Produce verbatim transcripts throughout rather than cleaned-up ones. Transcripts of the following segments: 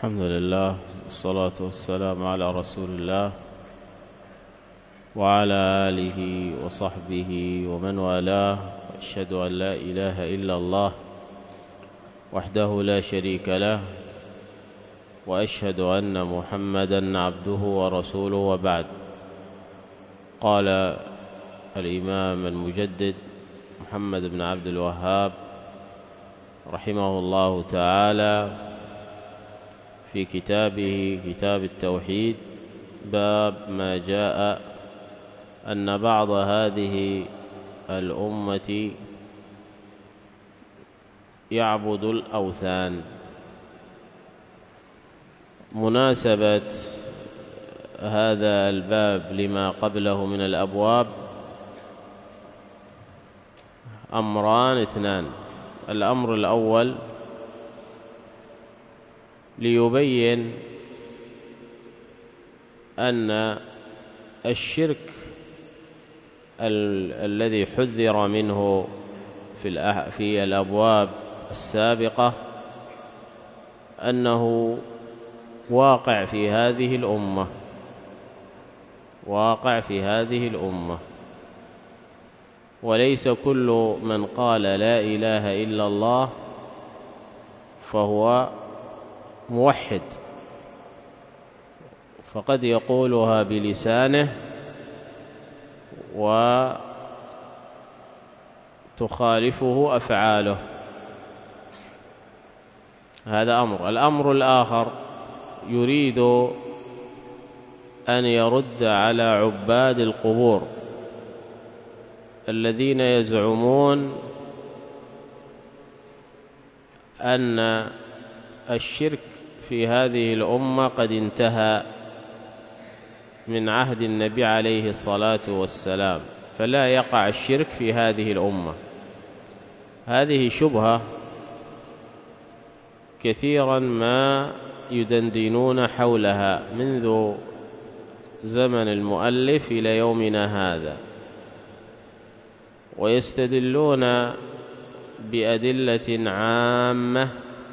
الحمد لله والصلاة والسلام على رسول الله وعلى آله وصحبه ومن والاه، وأشهد أن لا إله إلا الله وحده لا شريك له، وأشهد أن محمدًا عبده ورسوله، وبعد. قال الإمام المجدد محمد بن عبد الوهاب رحمه الله تعالى في كتابه كتاب التوحيد: باب ما جاء أن بعض هذه الأمة يعبد الأوثان. مناسبة هذا الباب لما قبله من الأبواب أمران اثنان. الأمر الأول ليبين أن الشرك ال الذي حذر منه في, في الأبواب السابقة أنه واقع في هذه الأمة واقع في هذه الأمة وليس كل من قال لا إله إلا الله فهو موحد، فقد يقولها بلسانه وتخالفه أفعاله. هذا أمر. الأمر الآخر يريد أن يرد على عباد القبور الذين يزعمون أن الشرك في هذه الأمة قد انتهى من عهد النبي عليه الصلاة والسلام، فلا يقع الشرك في هذه الأمة. هذه شبهة كثيرا ما يدندنون حولها منذ زمن المؤلف إلى يومنا هذا، ويستدلون بأدلة عامة،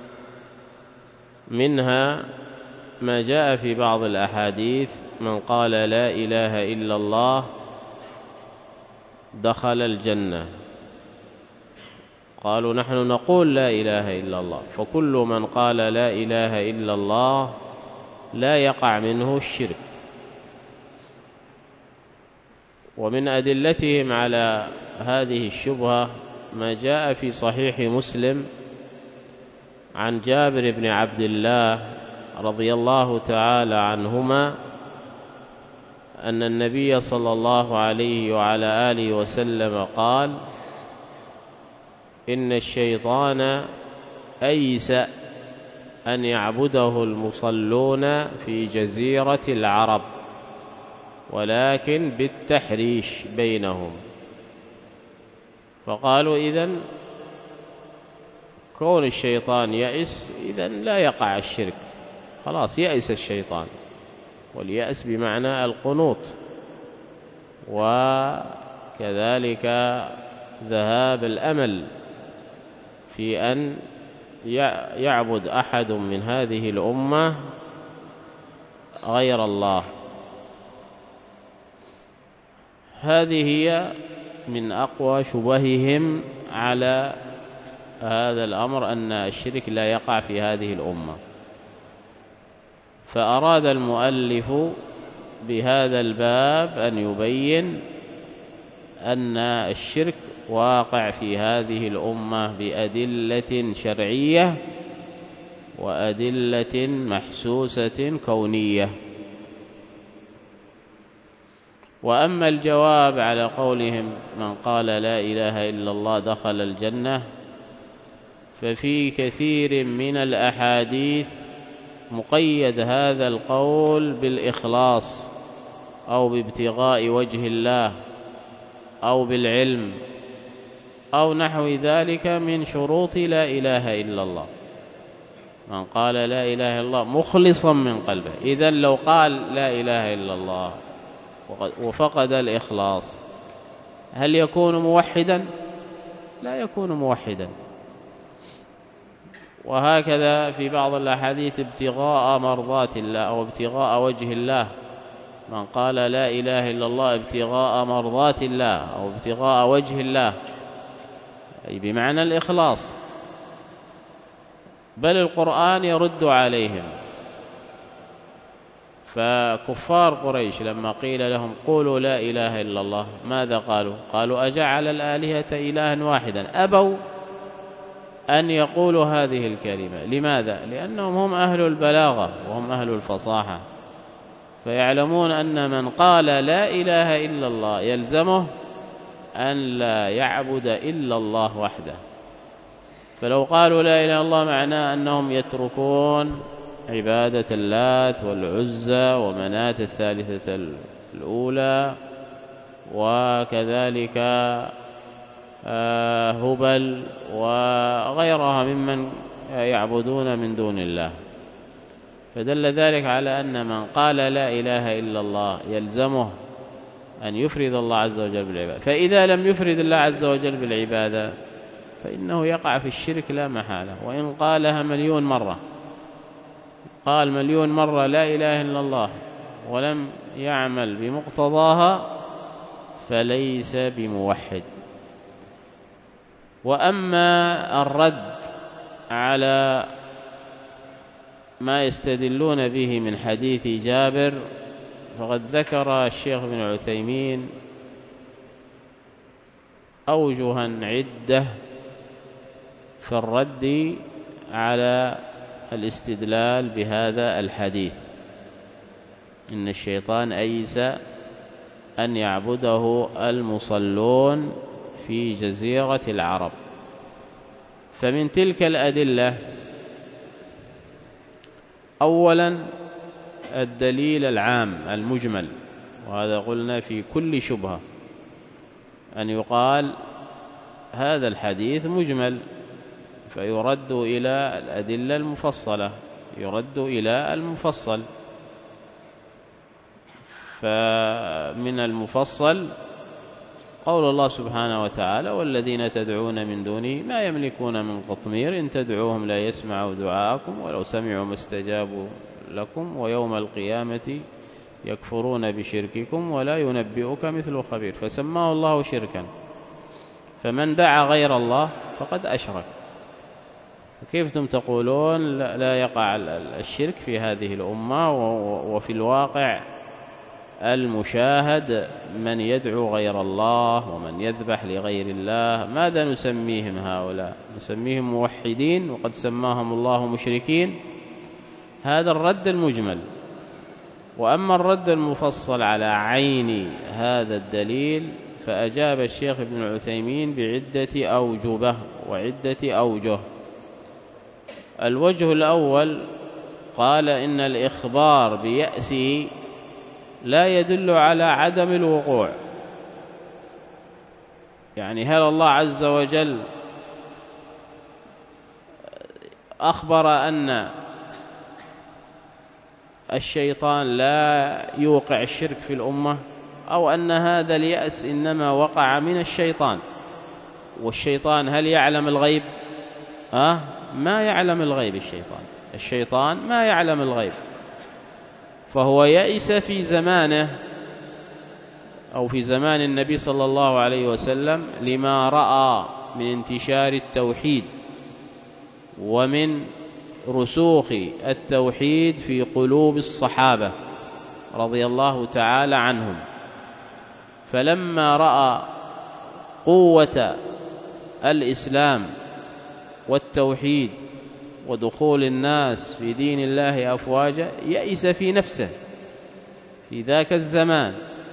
منها ما جاء في بعض الأحاديث: من قال لا إله إلا الله دخل الجنة. قالوا نحن نقول لا إله إلا الله، فكل من قال لا إله إلا الله لا يقع منه الشرك. ومن أدلتهم على هذه الشبهة ما جاء في صحيح مسلم عن جابر بن عبد الله رضي الله تعالى عنهما أن النبي صلى الله عليه وعلى آله وسلم قال: إن الشيطان أيس أن يعبده المصلون في جزيرة العرب، ولكن بالتحريش بينهم. فقالوا إذن كون الشيطان يأس إذن لا يقع الشرك، خلاص يأس الشيطان، واليأس بمعنى القنوط، وكذلك ذهاب الأمل في أن يعبد أحد من هذه الأمة غير الله. هذه هي من أقوى شبههم على هذا الأمر، أن الشرك لا يقع في هذه الأمة. فأراد المؤلف بهذا الباب أن يبين أن الشرك واقع في هذه الأمة بأدلة شرعية وأدلة محسوسة كونية. وأما الجواب على قولهم من قال لا إله إلا الله دخل الجنة، ففي كثير من الأحاديث مقيد هذا القول بالإخلاص أو بابتغاء وجه الله أو بالعلم أو نحو ذلك من شروط لا إله إلا الله. من قال لا إله إلا الله مخلصا من قلبه، إذن لو قال لا إله إلا الله وفقد الإخلاص هل يكون موحدا؟ لا يكون موحدا. وهكذا في بعض الأحاديث ابتغاء مرضات الله أو ابتغاء وجه الله، من قال لا إله إلا الله ابتغاء مرضات الله أو ابتغاء وجه الله، أي بمعنى الإخلاص. بل القرآن يرد عليهم، فكفار قريش لما قيل لهم قولوا لا إله إلا الله ماذا قالوا؟ قالوا أجعل الآلهة إلها واحدا، أبوا أن يقولوا هذه الكلمة. لماذا؟ لأنهم هم أهل البلاغة وهم أهل الفصاحة، فيعلمون أن من قال لا إله إلا الله يلزمه أن لا يعبد إلا الله وحده. فلو قالوا لا إله إلا الله معناه أنهم يتركون عبادة اللات والعزى ومناة الثالثة الأولى، وكذلك هبل وغيرها ممن يعبدون من دون الله. فدل ذلك على أن من قال لا إله إلا الله يلزمه أن يفرد الله عز وجل بالعبادة، فإذا لم يفرد الله عز وجل بالعبادة فإنه يقع في الشرك لا محالة، وإن قالها مليون مرة، قال مليون مرة لا إله إلا الله ولم يعمل بمقتضاها فليس بموحد. وأما الرد على ما يستدلون به من حديث جابر فقد ذكر الشيخ ابن عثيمين أوجها عدة في الرد على الاستدلال بهذا الحديث، إن الشيطان أيس أن يعبده المصلون في جزيرة العرب. فمن تلك الأدلة أولا الدليل العام المجمل، وهذا قلنا في كل شبهة أن يقال هذا الحديث مجمل فيرد إلى الأدلة المفصلة، يرد إلى المفصل. فمن المفصل قول الله سبحانه وتعالى والذين تدعون من دونه ما يملكون من قطمير إن تدعوهم لا يسمعوا دعاءكم ولو سمعوا ما استجابوا لكم ويوم القيامة يكفرون بشرككم ولا ينبئك مثل خبير، فسماه الله شركا، فمن دعا غير الله فقد أشرك. كيف تم تقولون لا يقع الشرك في هذه الأمة؟ وفي الواقع المشاهد من يدعو غير الله ومن يذبح لغير الله، ماذا نسميهم هؤلاء؟ نسميهم موحدين وقد سماهم الله مشركين. هذا الرد المجمل. وأما الرد المفصل على عين هذا الدليل فأجاب الشيخ ابن عثيمين بعدة أوجبه وعدة أوجه. الوجه الأول قال إن الإخبار بيأسه لا يدل على عدم الوقوع، يعني هل الله عز وجل أخبر أن الشيطان لا يوقع الشرك في الأمة، أو أن هذا اليأس إنما وقع من الشيطان؟ والشيطان هل يعلم الغيب؟ أه؟ ما يعلم الغيب الشيطان، الشيطان ما يعلم الغيب، فهو يئس في زمانه أو في زمان النبي صلى الله عليه وسلم لما رأى من انتشار التوحيد ومن رسوخ التوحيد في قلوب الصحابة رضي الله تعالى عنهم. فلما رأى قوة الإسلام والتوحيد ودخول الناس في دين الله أفواجا يئس في نفسه في ذاك الزمان.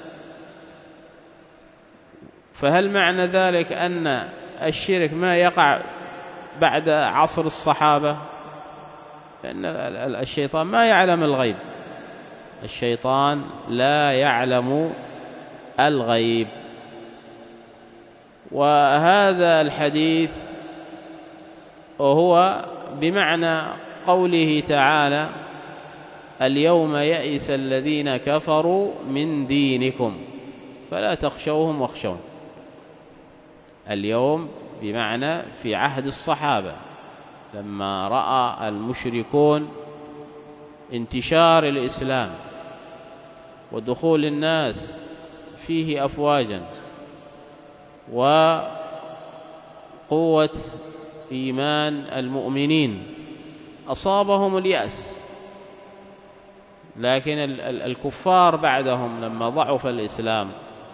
فهل معنى ذلك أن الشرك ما يقع بعد عصر الصحابة؟ لأن الشيطان ما يعلم الغيب، الشيطان لا يعلم الغيب. وهذا الحديث وهو بمعنى قوله تعالى اليوم يئس الذين كفروا من دينكم فلا تخشوهم واخشون. اليوم بمعنى في عهد الصحابة، لما رأى المشركون انتشار الإسلام ودخول الناس فيه أفواجا وقوة إيمان المؤمنين، أصابهم اليأس. لكن الكفار بعدهم لما ضعف الإسلام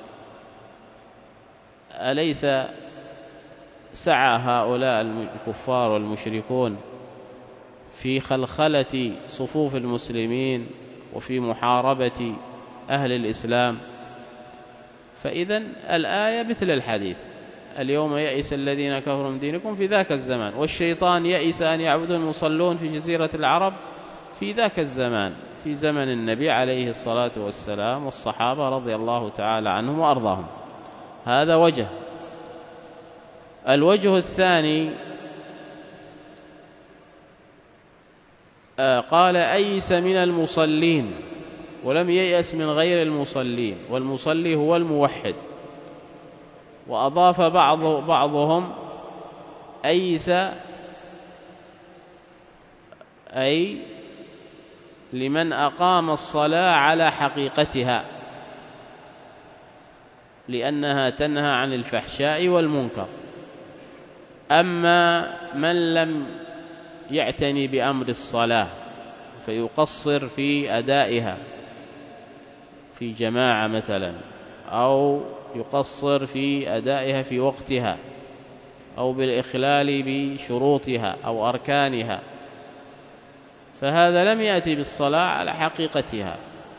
أليس سعى هؤلاء الكفار والمشركون في خلخلة صفوف المسلمين وفي محاربة أهل الإسلام؟ فإذن الآية مثل الحديث: اليوم يئس الذين كفروا من دينكم في ذاك الزمان. والشيطان يئس أن يعبدوا المصلون في جزيرة العرب في ذاك الزمان، في زمن النبي عليه الصلاة والسلام والصحابة رضي الله تعالى عنهم وأرضاهم. هذا وجه. الوجه الثاني قال: أيس من المصلين، ولم ييأس من غير المصلين، والمصلي هو الموحد. وأضاف بعض بعضهم أيس أي لمن أقام الصلاة على حقيقتها، لأنها تنهى عن الفحشاء والمنكر. أما من لم يعتني بأمر الصلاة فيقصر في أدائها في جماعة مثلا، أو يقصر في أدائها في وقتها، أو بالإخلال بشروطها أو أركانها، فهذا لم يأتي بالصلاة على حقيقتها.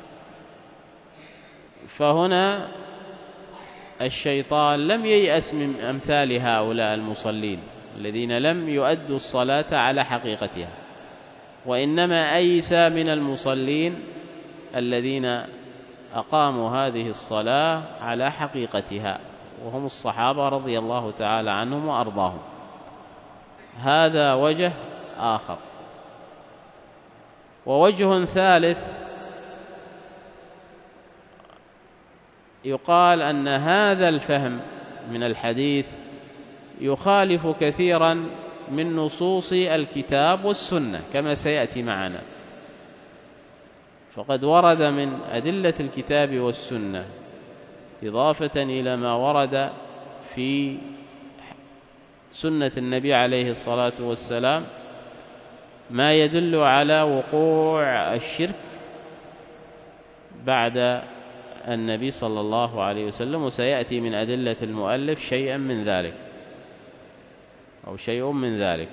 فهنا الشيطان لم ييأس من أمثال هؤلاء المصلين الذين لم يؤدوا الصلاة على حقيقتها، وإنما أيس من المصلين الذين أقاموا هذه الصلاة على حقيقتها، وهم الصحابة رضي الله تعالى عنهم وأرضاهم. هذا وجه آخر. ووجه ثالث يقال أن هذا الفهم من الحديث يخالف كثيرا من نصوص الكتاب والسنة كما سيأتي معنا. فقد ورد من أدلة الكتاب والسنة إضافة إلى ما ورد في سنة النبي عليه الصلاة والسلام ما يدل على وقوع الشرك بعد النبي صلى الله عليه وسلم، وسيأتي من أدلة المؤلف شيئا من ذلك أو شيء من ذلك.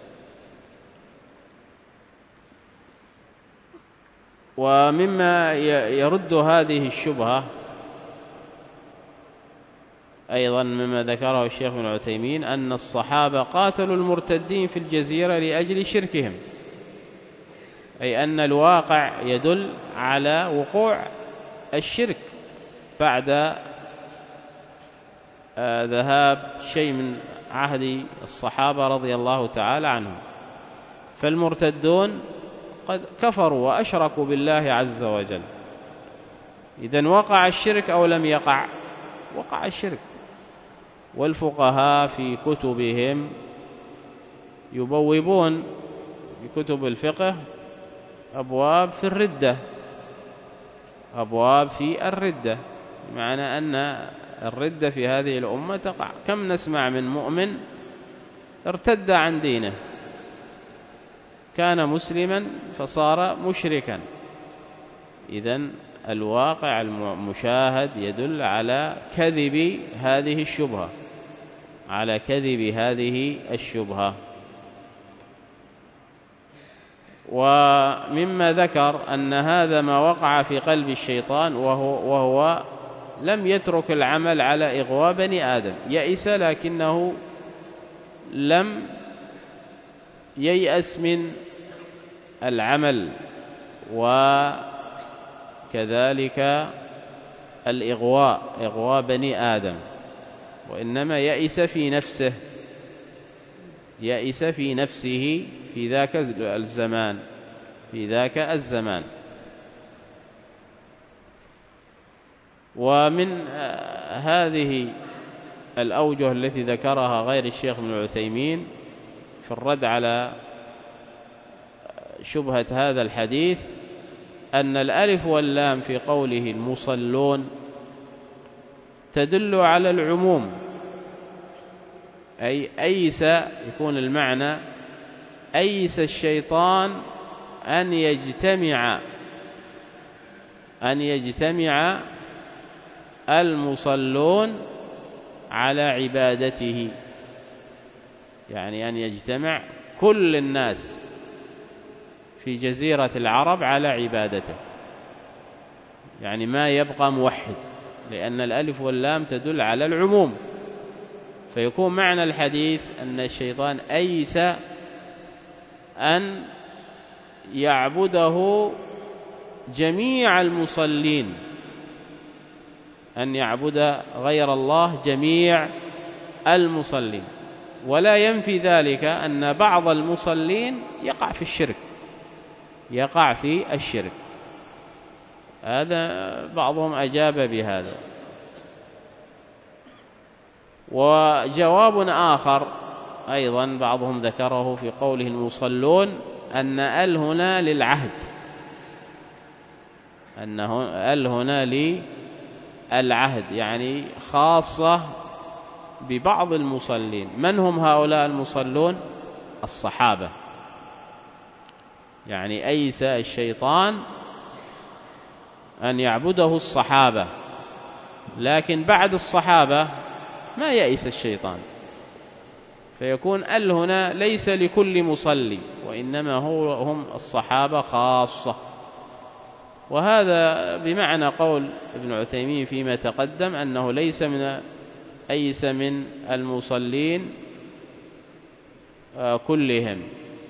ومما يرد هذه الشبهة أيضا مما ذكره الشيخ ابن عثيمين أن الصحابة قاتلوا المرتدين في الجزيرة لأجل شركهم، أي أن الواقع يدل على وقوع الشرك بعد ذهاب شيء من عهد الصحابة رضي الله تعالى عنهم. فالمرتدون قد كفروا وأشركوا بالله عز وجل. إذن وقع الشرك أو لم يقع؟ وقع الشرك. والفقهاء في كتبهم يبوبون بكتب الفقه أبواب في الردة، أبواب في الردة، بمعنى أن الردة في هذه الأمة تقع. كم نسمع من مؤمن ارتد عن دينه، كان مسلما فصار مشركا. إذن الواقع المشاهد يدل على كذب هذه الشبهة، على كذب هذه الشبهة. ومما ذكر أن هذا ما وقع في قلب الشيطان، وهو, وهو لم يترك العمل على إغواء بني آدم. يئس لكنه لم ييأس من العمل وكذلك الإغواء، إغواء بني آدم، وإنما يئس في نفسه، يئس في نفسه في ذاك الزمان، في ذاك الزمان. ومن هذه الأوجه التي ذكرها غير الشيخ ابن عثيمين في الرد على شبهة هذا الحديث أن الألف واللام في قوله المصلون تدل على العموم، أي أيس، يكون المعنى أيس الشيطان أن يجتمع أن يجتمع المصلون على عبادته، يعني أن يجتمع كل الناس في جزيرة العرب على عبادته، يعني ما يبقى موحد، لأن الألف واللام تدل على العموم. فيكون معنى الحديث أن الشيطان أيس أن يعبده جميع المصلين، أن يعبد غير الله جميع المصلين، ولا ينفي ذلك أن بعض المصلين يقع في الشرك يقع في الشرك هذا بعضهم أجاب بهذا. وجواب آخر أيضا بعضهم ذكره في قوله المصلون أن ال هنا للعهد، أن ال هنا للعهد، يعني خاصة ببعض المصلين. من هم هؤلاء المصلون؟ الصحابة، يعني أيس الشيطان أن يعبده الصحابة، لكن بعد الصحابة ما يئس الشيطان، فيكون ال هنا ليس لكل مصلي، وإنما هو هم الصحابة خاصة. وهذا بمعنى قول ابن عثيمين فيما تقدم أنه ليس من أيس من المصلين كلهم،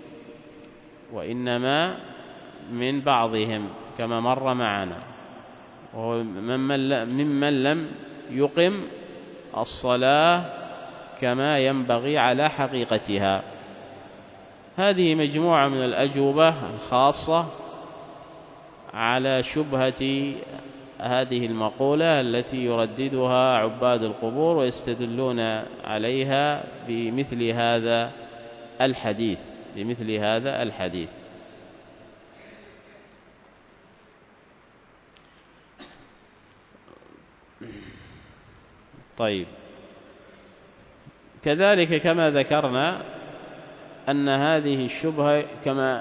وإنما من بعضهم كما مر معنا، وهو ممن لم يقم الصلاة كما ينبغي على حقيقتها. هذه مجموعة من الأجوبة الخاصة على شبهة هذه المقولة التي يرددها عباد القبور ويستدلون عليها بمثل هذا الحديث بمثل هذا الحديث. طيب، كذلك كما ذكرنا أن هذه الشبهة كما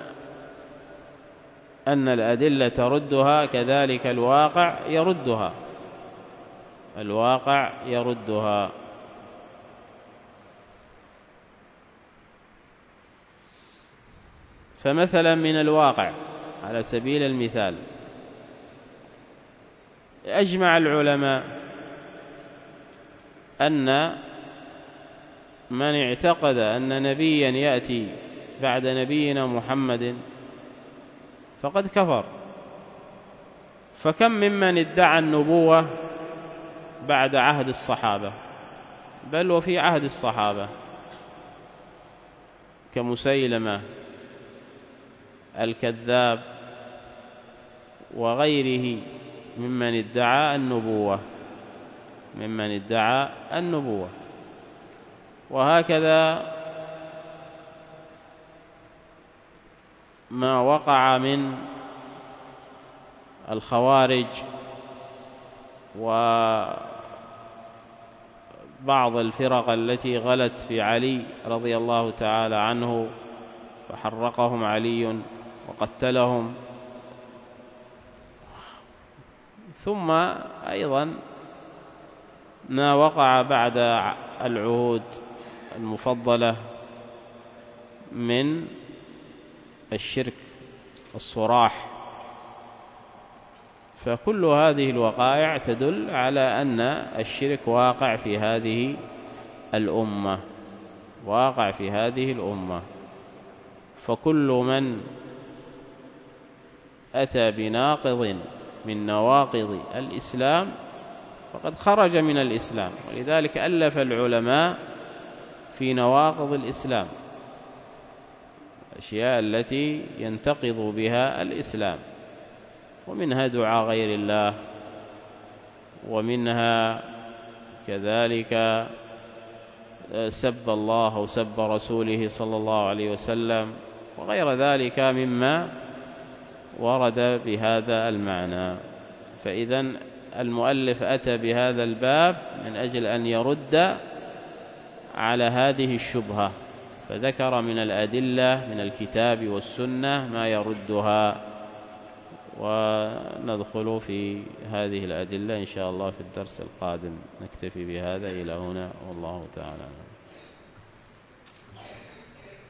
أن الأدلة تردها كذلك الواقع يردها الواقع يردها فمثلا من الواقع على سبيل المثال أجمع العلماء أن من اعتقد أن نبيا يأتي بعد نبينا محمد فقد كفر. فكم ممن ادعى النبوة بعد عهد الصحابة، بل وفي عهد الصحابة، كمسيلمة الكذاب وغيره ممن ادعى النبوة ممن ادعى النبوة وهكذا ما وقع من الخوارج وبعض الفرق التي غلت في علي رضي الله تعالى عنه فحرقهم علي وقتلهم. ثم أيضا ما وقع بعد العهود المفضلة من الشرك الصراح. فكل هذه الوقائع تدل على أن الشرك واقع في هذه الأمة واقع في هذه الأمة فكل من أتى بناقض من نواقض الإسلام فقد خرج من الإسلام. ولذلك ألف العلماء في نواقض الإسلام، الأشياء التي ينتقض بها الإسلام، ومنها دعاء غير الله، ومنها كذلك سب الله أو سب رسوله صلى الله عليه وسلم وغير ذلك مما ورد بهذا المعنى. فإذن المؤلف أتى بهذا الباب من أجل أن يرد على هذه الشبهة، فذكر من الأدلة من الكتاب والسنة ما يردها، وندخل في هذه الأدلة إن شاء الله في الدرس القادم. نكتفي بهذا إلى هنا والله تعالى.